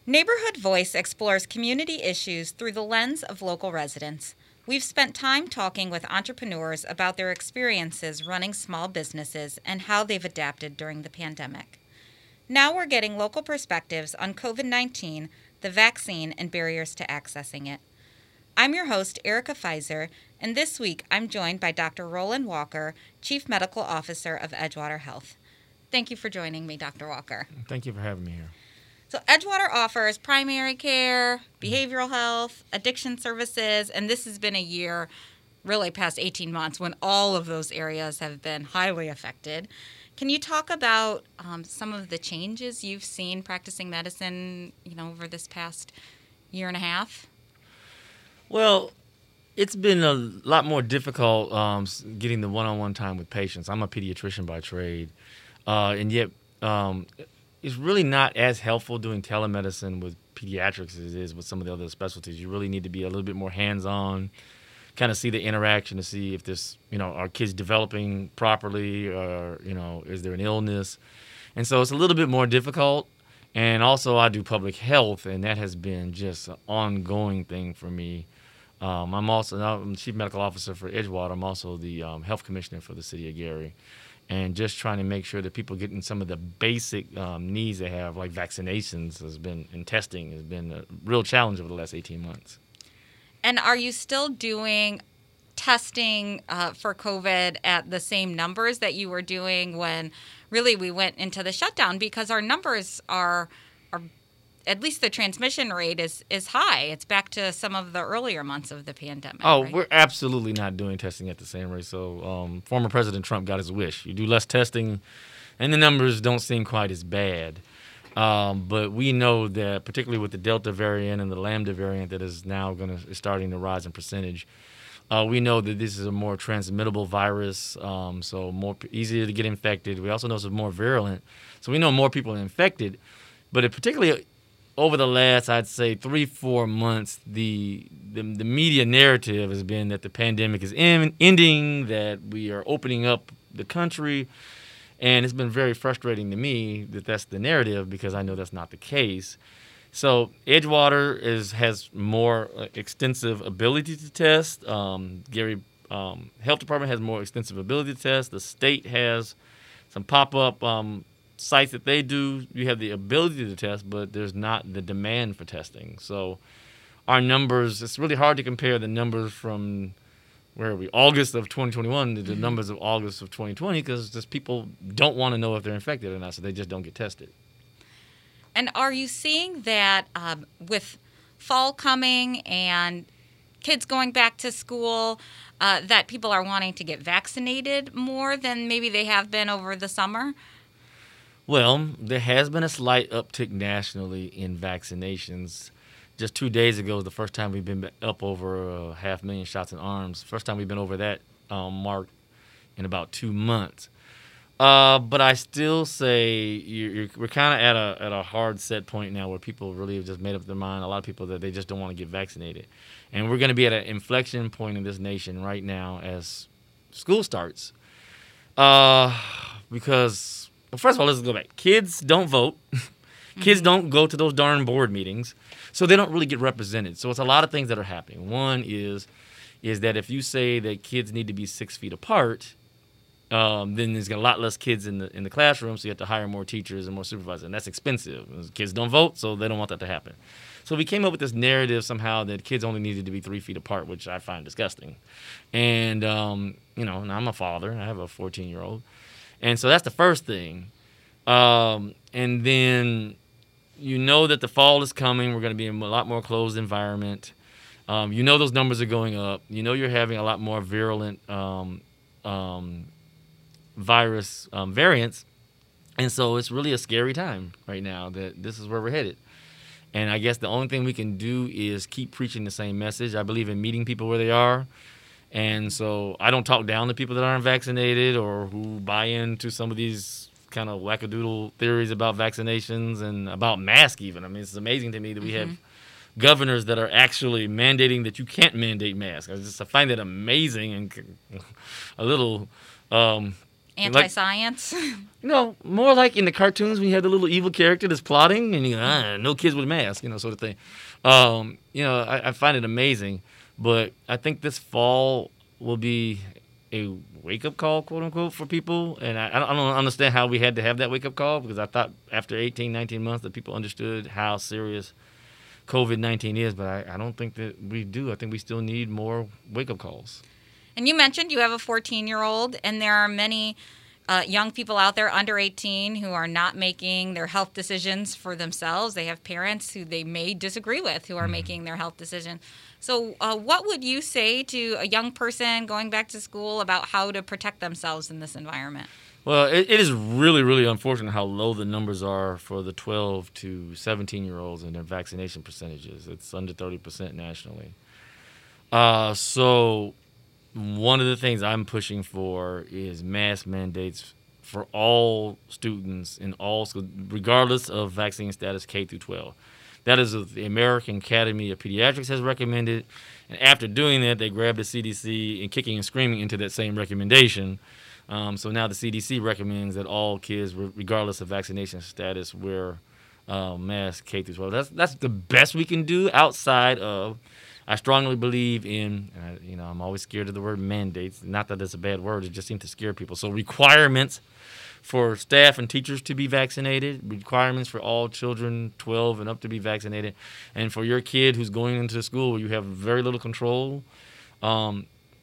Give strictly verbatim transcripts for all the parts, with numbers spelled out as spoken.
Neighborhood Voice explores community issues through the lens of local residents. We've spent time talking with entrepreneurs about their experiences running small businesses and how they've adapted during the pandemic. Now we're getting local perspectives on covid nineteen, the vaccine, and barriers to accessing it. I'm your host, Erica Pfizer, and this week I'm joined by Doctor Roland Walker, Chief Medical Officer of Edgewater Health. Thank you for joining me, Doctor Walker. Thank you for having me here. So Edgewater offers primary care, behavioral health, addiction services, and this has been a year, really past eighteen months, when all of those areas have been highly affected. Can you talk about um, some of the changes you've seen practicing medicine, you know, over this past year and a half? Well, it's been a lot more difficult um, getting the one-on-one time with patients. I'm a pediatrician by trade, uh, and yet um, it's really not as helpful doing telemedicine with pediatrics as it is with some of the other specialties. You really need to be a little bit more hands-on, kind of see the interaction to see if this, you know, are kids developing properly, or, you know, is there an illness? And so it's a little bit more difficult. And also I do public health, and that has been just an ongoing thing for me. Um, I'm also I'm Chief Medical Officer for Edgewater. I'm also the um, Health Commissioner for the City of Gary. And just trying to make sure that people getting some of the basic um, needs they have, like vaccinations has been, and testing has been a real challenge over the last eighteen months. And are you still doing testing uh, for COVID at the same numbers that you were doing when really we went into the shutdown? Because our numbers are, are at least the transmission rate is, is high. It's back to some of the earlier months of the pandemic. Oh, right? We're absolutely not doing testing at the same rate. So um, former President Trump got his wish. You do less testing, and the numbers don't seem quite as bad. Um, but we know that, particularly with the Delta variant and the Lambda variant that is now going to starting to rise in percentage, uh, we know that this is a more transmittable virus, um, so more easier to get infected. We also know it's more virulent, so we know more people are infected. But it particularly over the last, I'd say, three, four months, the the, the media narrative has been that the pandemic is in, ending, that we are opening up the country. And it's been very frustrating to me that that's the narrative, because I know that's not the case. So Edgewater is has more extensive ability to test. Um, Gary um, Health Department has more extensive ability to test. The state has some pop-up um, sites that they do. You have the ability to test, but there's not the demand for testing. So our numbers, it's really hard to compare the numbers from where are we, August of twenty twenty-one to the Mm-hmm. numbers of August of twenty twenty, because just people don't want to know if they're infected or not, so they just don't get tested. And are you seeing that um, with fall coming and kids going back to school, uh, that people are wanting to get vaccinated more than maybe they have been over the summer? Well, there has been a slight uptick nationally in vaccinations. Just two days ago was the first time we've been up over a half million shots in arms. First time we've been over that um, mark in about two months. Uh, but I still say you're, you're, we're kind of at a at a hard set point now where people really have just made up their mind. A lot of people that they just don't want to get vaccinated, and we're going to be at an inflection point in this nation right now as school starts. Uh, because well, first of all, let's go back. Kids don't vote. Kids don't go to those darn board meetings, so they don't really get represented. So it's a lot of things that are happening. One is is that if you say that kids need to be six feet apart, um, then there's a lot less kids in the in the classroom, so you have to hire more teachers and more supervisors, and that's expensive. Kids don't vote, so they don't want that to happen. So we came up with this narrative somehow that kids only needed to be three feet apart, which I find disgusting. And, um, you know, and I'm a father. I have a fourteen-year-old. And so that's the first thing. Um, and then you know that the fall is coming. We're going to be in a lot more closed environment. Um, you know those numbers are going up. You know you're having a lot more virulent um, um, virus um, variants. And so it's really a scary time right now that this is where we're headed. And I guess the only thing we can do is keep preaching the same message. I believe in meeting people where they are. And so I don't talk down to people that aren't vaccinated or who buy into some of these kind of wackadoodle theories about vaccinations and about masks even. I mean, it's amazing to me that we mm-hmm. have governors that are actually mandating that you can't mandate masks. I just I find that amazing and a little um, Anti-science? Like, no, more like in the cartoons when you have the little evil character that's plotting and you go, ah, no kids with masks, you know, sort of thing. Um, you know, I, I find it amazing. But I think this fall will be a wake-up call, quote-unquote, for people. And I, I don't understand how we had to have that wake-up call because I thought after eighteen, nineteen months that people understood how serious COVID nineteen is. But I, I don't think that we do. I think we still need more wake-up calls. And you mentioned you have a fourteen-year-old, and there are many uh, young people out there under eighteen who are not making their health decisions for themselves. They have parents who they may disagree with who are mm-hmm. making their health decision. So uh, what would you say to a young person going back to school about how to protect themselves in this environment? Well, it, it is really, really unfortunate how low the numbers are for the twelve to seventeen-year-olds and their vaccination percentages. It's under thirty percent nationally. Uh, so one of the things I'm pushing for is mask mandates for all students in all schools, regardless of vaccine status, K through twelve. That is what the American Academy of Pediatrics has recommended. And after doing that, they grabbed the C D C and kicking and screaming into that same recommendation. Um, so now the C D C recommends that all kids, regardless of vaccination status, wear uh, masks K through twelve. That's that's the best we can do outside of. I strongly believe in, uh, you know, I'm always scared of the word mandates. Not that it's a bad word, it just seems to scare people. So requirements for staff and teachers to be vaccinated, requirements for all children twelve and up to be vaccinated, and for your kid who's going into school where you have very little control, um,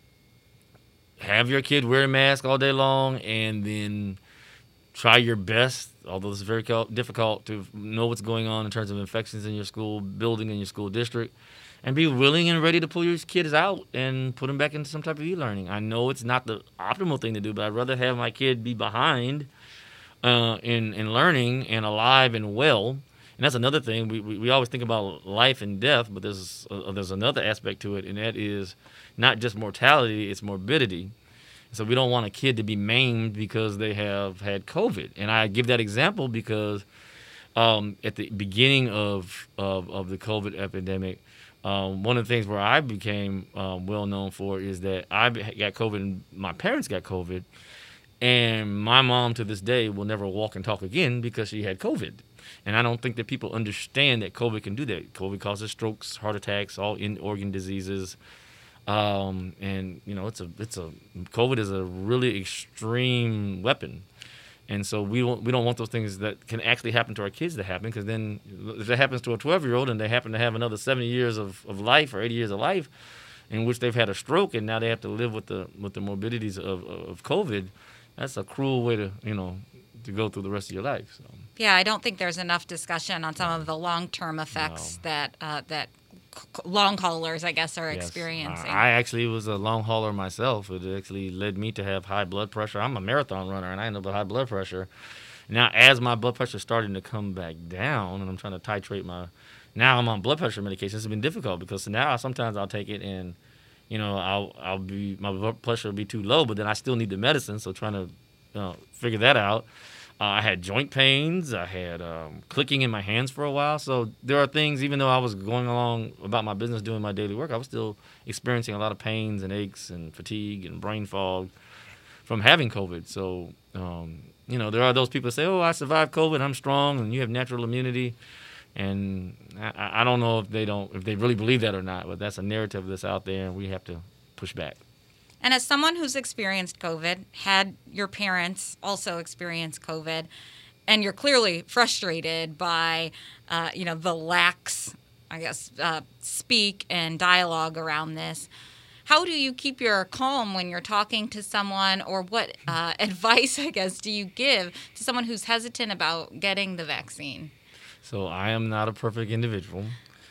have your kid wear a mask all day long and then try your best, although it's very difficult to know what's going on in terms of infections in your school building, in your school district, and be willing and ready to pull your kids out and put them back into some type of e-learning. I know it's not the optimal thing to do, but I'd rather have my kid be behind uh, in, in learning and alive and well. And that's another thing. We, we, we always think about life and death, but there's uh, there's another aspect to it, and that is not just mortality, it's morbidity. So we don't want a kid to be maimed because they have had COVID. And I give that example because um, at the beginning of, of, of the COVID epidemic, Um, one of the things where I became um, well known for is that I got COVID and my parents got COVID, and my mom to this day will never walk and talk again because she had COVID. And I don't think that people understand that COVID can do that. COVID causes strokes, heart attacks, all in organ diseases, um, and you know it's a it's a COVID is a really extreme weapon. And so we don't we don't want those things that can actually happen to our kids to happen, because then if it happens to a twelve-year-old and they happen to have another seventy years of, of life or eighty years of life in which they've had a stroke and now they have to live with the with the morbidities of, of COVID, that's a cruel way to, you know, to go through the rest of your life. So. Yeah, I don't think there's enough discussion on some of the long-term effects no. that uh, that long haulers, I guess, are yes. experiencing. I actually was a long hauler myself. It actually led me to have high blood pressure. I'm a marathon runner, and I ended up with high blood pressure. Now, as my blood pressure is starting to come back down, and I'm trying to titrate my, now I'm on blood pressure medication. It's been difficult because now sometimes I'll take it and, you know, I'll I'll be my blood pressure will be too low, but then I still need the medicine. So trying to you know, figure that out. Uh, I had joint pains. I had um, clicking in my hands for a while. So there are things, even though I was going along about my business, doing my daily work, I was still experiencing a lot of pains and aches and fatigue and brain fog from having COVID. So, um, you know, there are those people that say, oh, I survived COVID, I'm strong, and you have natural immunity. And I, I don't know if they don't, if they really believe that or not, but that's a narrative that's out there, and we have to push back. And as someone who's experienced COVID, had your parents also experience COVID, and you're clearly frustrated by, uh, you know, the lax, I guess, uh, speak and dialogue around this, how do you keep your calm when you're talking to someone, or what uh, advice, I guess, do you give to someone who's hesitant about getting the vaccine? So I am not a perfect individual.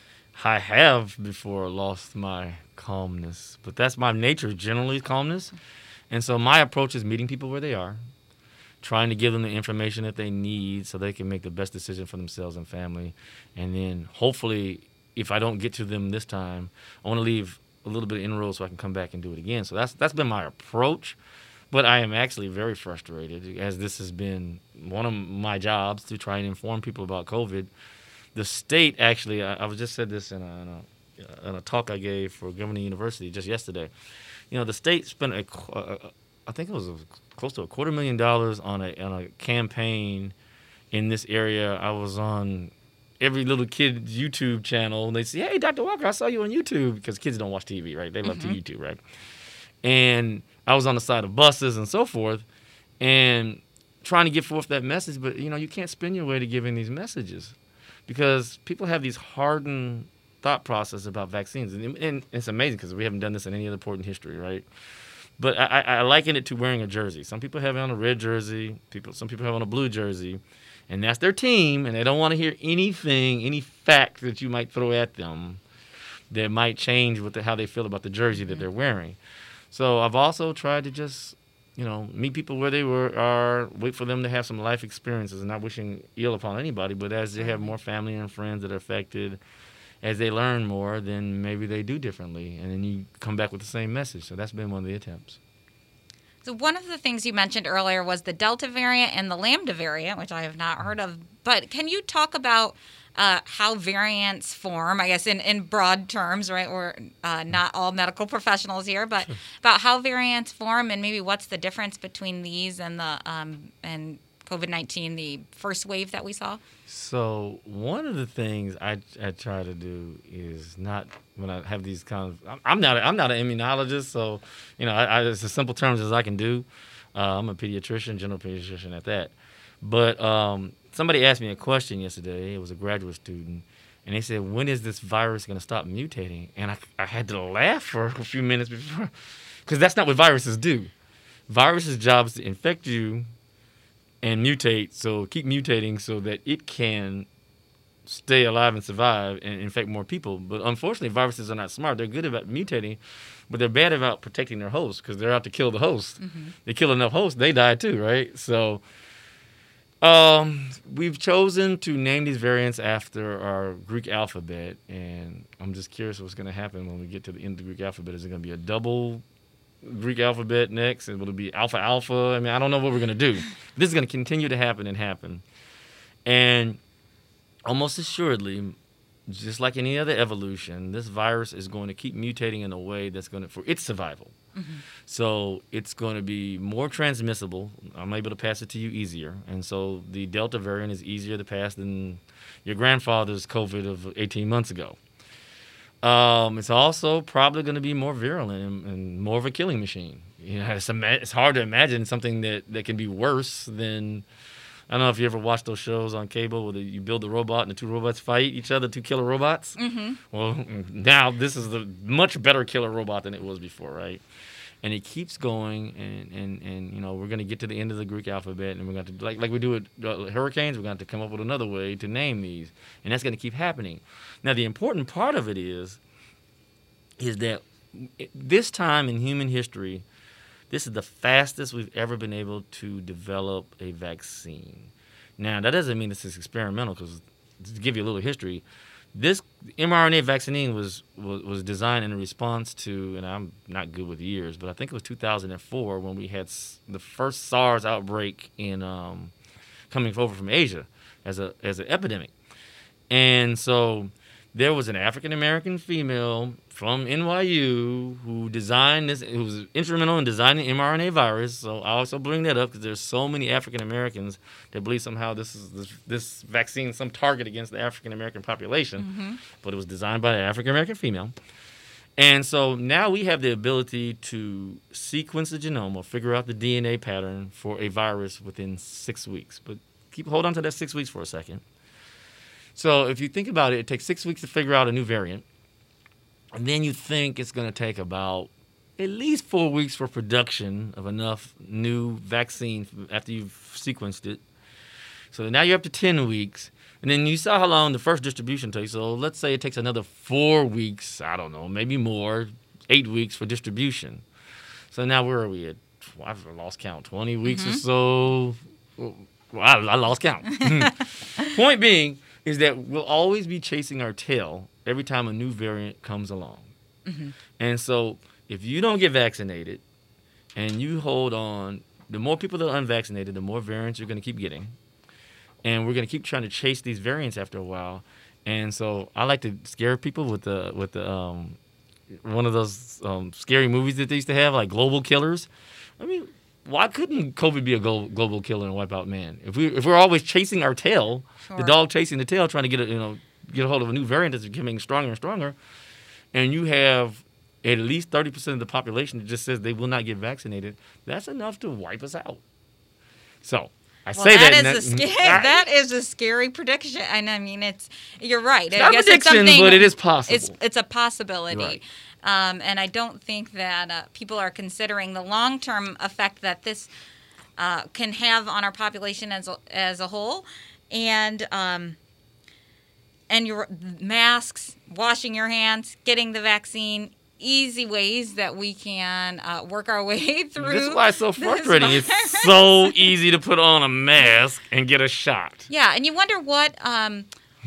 I have before lost my calmness, but that's my nature, generally calmness. And so my approach is meeting people where they are, trying to give them the information that they need so they can make the best decision for themselves and family. And then hopefully, if I don't get to them this time, I want to leave a little bit of inroads so I can come back and do it again. So that's that's been my approach. But I am actually very frustrated, as this has been one of my jobs to try and inform people about COVID. The state actually, I, I was just said this in a, in a in a talk I gave for Governor University just yesterday. You know, the state spent a, a, I think it was a, close to a quarter million dollars on a on a campaign in this area. I was on every little kid's YouTube channel, and they say, "Hey, Doctor Walker, I saw you on YouTube," because kids don't watch T V, right? They love mm-hmm. YouTube, right? And I was on the side of buses and so forth, and trying to get forth that message. But you know, you can't spin your way to giving these messages because people have these hardened thought process about vaccines, and, and it's amazing because we haven't done this in any other port in history, right? But I, I liken it to wearing a jersey. Some people have it on a red jersey. People, some people have it on a blue jersey. And that's their team, and they don't want to hear anything, any fact that you might throw at them that might change what the, how they feel about the jersey that they're wearing. So I've also tried to just, you know, meet people where they were, are, wait for them to have some life experiences, and not wishing ill upon anybody, but as they have more family and friends that are affected, as they learn more, then maybe they do differently, and then you come back with the same message. So that's been one of the attempts. So one of the things you mentioned earlier was the Delta variant and the Lambda variant, which I have not heard of. But can you talk about uh, how variants form, I guess in, in broad terms, right? We're uh, not all medical professionals here, but about how variants form and maybe what's the difference between these and the um, and COVID nineteen, the first wave that we saw? So one of the things I, I try to do is not, when I have these kind of, I'm not I'm not an immunologist, so you know I, I, it's as simple terms as I can do. Uh, I'm a pediatrician, general pediatrician at that. But um, somebody asked me a question yesterday. It was a graduate student, and they said, "When is this virus going to stop mutating?" And I I had to laugh for a few minutes before, because that's not what viruses do. Viruses' job is to infect you and mutate, so keep mutating so that it can stay alive and survive and infect more people. But unfortunately, viruses are not smart. They're good about mutating, but they're bad about protecting their host because they're out to kill the host. Mm-hmm. They kill enough hosts, they die too, right? So um, we've chosen to name these variants after our Greek alphabet, and I'm just curious what's going to happen when we get to the end of the Greek alphabet. Is it going to be a double Greek alphabet next, and will it be alpha alpha? I mean, I don't know what we're going to do. This is going to continue to happen and happen. And almost assuredly, just like any other evolution, this virus is going to keep mutating in a way that's going to, for its survival. Mm-hmm. So it's going to be more transmissible. I'm able to pass it to you easier. And so the Delta variant is easier to pass than your grandfather's COVID of eighteen months ago. Um, it's also probably going to be more virulent and, and more of a killing machine. You know, it's, ima- it's hard to imagine something that, that can be worse than, I don't know if you ever watched those shows on cable where the, you build a robot and the two robots fight each other, two killer robots. Mm-hmm. Well, now this is a much better killer robot than it was before, right? And it keeps going, and, and, and you know, we're going to get to the end of the Greek alphabet, and we're going to, like like we do with uh, hurricanes, we're going to come up with another way to name these, and that's going to keep happening. Now, the important part of it is, is that this time in human history, this is the fastest we've ever been able to develop a vaccine. Now, that doesn't mean this is experimental, because to give you a little history, this mRNA vaccine was, was, was designed in response to, and I'm not good with years, but I think it was two thousand four when we had the first SARS outbreak in um, coming over from Asia as a as an epidemic. And so there was an African-American female from N Y U who designed this, who was instrumental in designing mRNA virus. So I also bring that up because there's so many African-Americans that believe somehow this is this, this vaccine is some target against the African-American population. Mm-hmm. But it was designed by an African-American female. And so now we have the ability to sequence the genome or figure out the D N A pattern for a virus within six weeks. But keep hold on to that six weeks for a second. So if you think about it, it takes six weeks to figure out a new variant. And then you think it's going to take about at least four weeks for production of enough new vaccine after you've sequenced it. So now you're up to ten weeks. And then you saw how long the first distribution takes. So let's say it takes another four weeks, I don't know, maybe more, eight weeks for distribution. So now where are we at? I've lost count, twenty weeks mm-hmm. or so. Well, I, I lost count. Point being is that we'll always be chasing our tail every time a new variant comes along. Mm-hmm. And so if you don't get vaccinated and you hold on, the more people that are unvaccinated, the more variants you're going to keep getting. And we're going to keep trying to chase these variants after a while. And so I like to scare people with the with the um, one of those um, scary movies that they used to have, like Global Killers, I mean, why couldn't COVID be a glo- global killer and wipe out man? If we if we're always chasing our tail, Sure. the dog chasing the tail, trying to get a, you know get a hold of a new variant that's becoming stronger and stronger, and you have at least thirty percent of the population that just says they will not get vaccinated, that's enough to wipe us out. So I Well, say that that. is a and scary, that is a scary prediction. And I mean, it's you're right. It's I not a guess prediction, it's something, but it is possible. It's it's a possibility. Right. Um, and I don't think that uh, people are considering the long-term effect that this uh, can have on our population as a, as a whole, and um, and your masks, washing your hands, getting the vaccine. Easy ways that we can uh, work our way through. This is why it's so frustrating. It's so easy to put on a mask and get a shot. Yeah, and you wonder what um,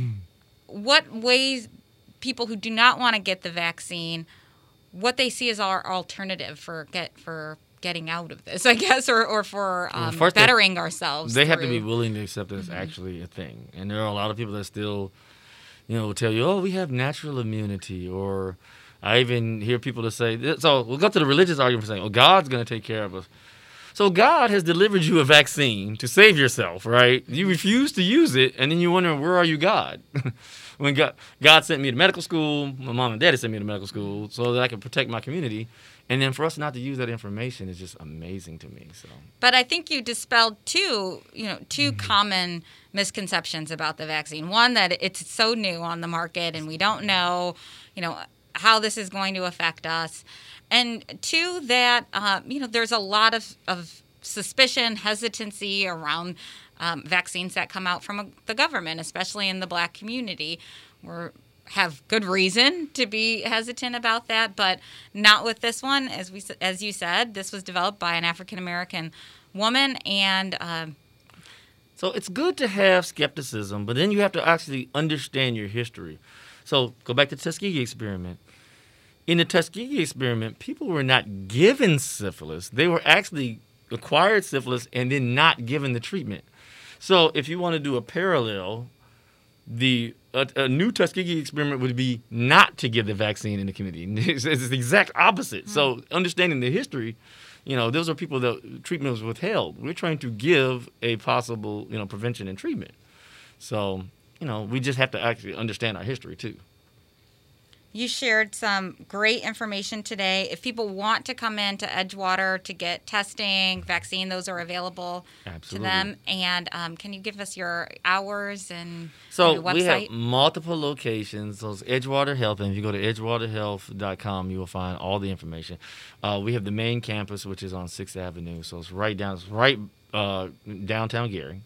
what ways people who do not want to get the vaccine, what they see as our alternative for get for getting out of this, I guess, or or for um, well, bettering they, ourselves. They through. have to be willing to accept that it's mm-hmm. actually a thing, and there are a lot of people that still, you know, will tell you, "Oh, we have natural immunity," or I even hear people that say, so we'll go to the religious argument for saying, oh, God's going to take care of us. So God has delivered you a vaccine to save yourself, right? You refuse to use it, and then you wonder, where are you, God? When God, God sent me to medical school, my mom and daddy sent me to medical school so that I could protect my community. And then for us not to use that information is just amazing to me. So, But I think you dispelled two, you know, two mm-hmm. common misconceptions about the vaccine. One, that it's so new on the market and we don't know, you know, how this is going to affect us, and two, that uh, you know there's a lot of, of suspicion, hesitancy around um, vaccines that come out from a, the government, especially in the Black community. We have good reason to be hesitant about that, but not with this one. As we as you said, this was developed by an African American woman, and uh, so it's good to have skepticism, but then you have to actually understand your history. So go back to the Tuskegee experiment. In the Tuskegee experiment, people were not given syphilis. They were actually acquired syphilis and then not given the treatment. So if you want to do a parallel, the a, a new Tuskegee experiment would be not to give the vaccine in the community. It's, it's the exact opposite. Mm-hmm. So understanding the history, you know, those are people that treatment was withheld. We're trying to give a possible, you know, prevention and treatment. So, you know, we just have to actually understand our history, too. You shared some great information today. If people want to come in to Edgewater to get testing, vaccine, those are available Absolutely. to them. And um, can you give us your hours and so your website? We have multiple locations. So it's Edgewater Health, and if you go to edgewater health dot com, you will find all the information. Uh, we have the main campus, which is on sixth Avenue, so it's right down, it's right uh, downtown Gary.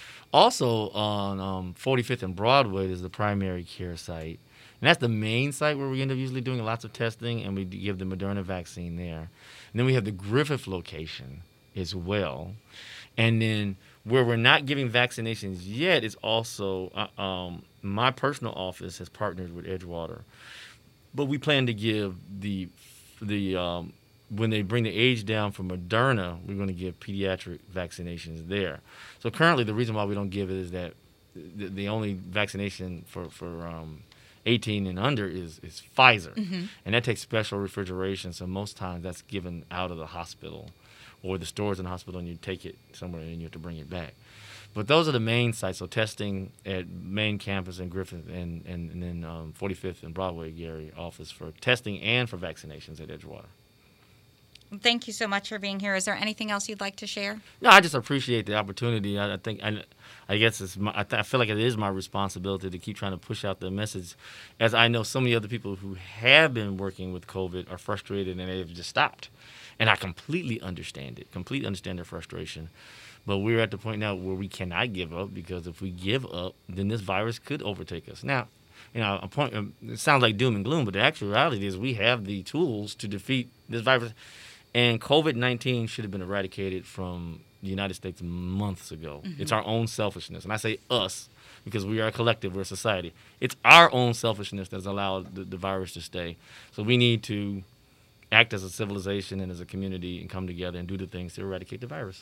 Also on um, forty-fifth and Broadway is the primary care site. And that's the main site where we end up usually doing lots of testing, and we give the Moderna vaccine there. And then we have the Griffith location as well. And then where we're not giving vaccinations yet is also uh, um, my personal office has partnered with Edgewater. But we plan to give the the um, when they bring the age down for Moderna, we're going to give pediatric vaccinations there. So currently, the reason why we don't give it is that the, the only vaccination for for um, eighteen and under is, is Pfizer. Mm-hmm. And that takes special refrigeration, so most times that's given out of the hospital or the stores in the hospital, and you take it somewhere and you have to bring it back. But those are the main sites, so testing at main campus in Griffith and, and, and then um, forty-fifth and Broadway, Gary office for testing and for vaccinations at Edgewater. Thank you so much for being here. Is there anything else you'd like to share? No, I just appreciate the opportunity. I, I think I, I guess it's my, I, th- I feel like it is my responsibility to keep trying to push out the message, as I know so many other people who have been working with COVID are frustrated and they've just stopped. And I completely understand it, completely understand their frustration. But we're at the point now where we cannot give up, because if we give up, then this virus could overtake us. Now, you know, a point, it sounds like doom and gloom, but the actual reality is we have the tools to defeat this virus. And COVID nineteen should have been eradicated from the United States months ago. Mm-hmm. It's our own selfishness. And I say us because we are a collective, we're a society. It's our own selfishness that's allowed the, the virus to stay. So we need to act as a civilization and as a community and come together and do the things to eradicate the virus.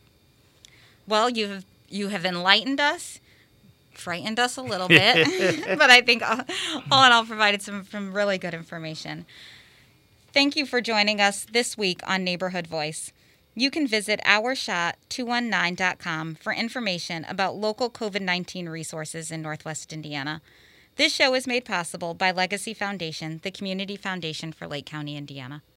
Well, you have, you have enlightened us, frightened us a little bit, but I think all, all in all provided some, some really good information. Thank you for joining us this week on Neighborhood Voice. You can visit our shot two one nine dot com for information about local COVID nineteen resources in Northwest Indiana. This show is made possible by Legacy Foundation, the community foundation for Lake County, Indiana.